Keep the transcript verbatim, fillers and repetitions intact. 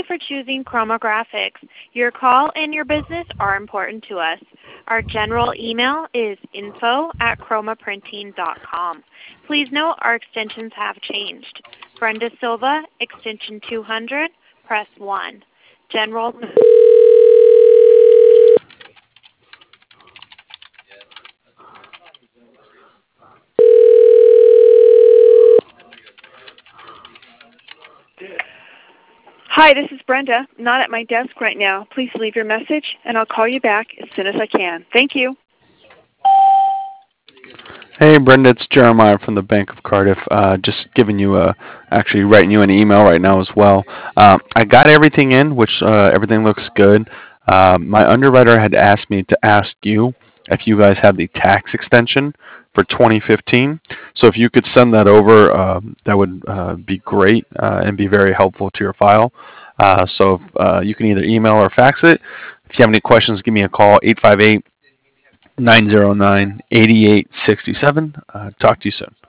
for choosing Chroma Graphics. Your call and your business are important to us. Our general email is info at chromaprinting dot com. Please note our extensions have changed. Brenda Silva, extension two hundred, press one. General... Hi, this is Brenda. I'm not at my desk right now. Please leave your message, and I'll call you back as soon as I can. Thank you. Hey, Brenda, it's Jeremiah from the Bank of Cardiff. Uh, just giving you a, actually writing you an email right now as well. Um, I got everything in, which uh, everything looks good. Uh, my underwriter had asked me to ask you if you guys have the tax extension for twenty fifteen. So if you could send that over, um, that would uh, be great uh, and be very helpful to your file. Uh, so if, uh, you can either email or fax it. If you have any questions, give me a call, eight five eight, nine zero nine, eight eight six seven. Uh, talk to you soon.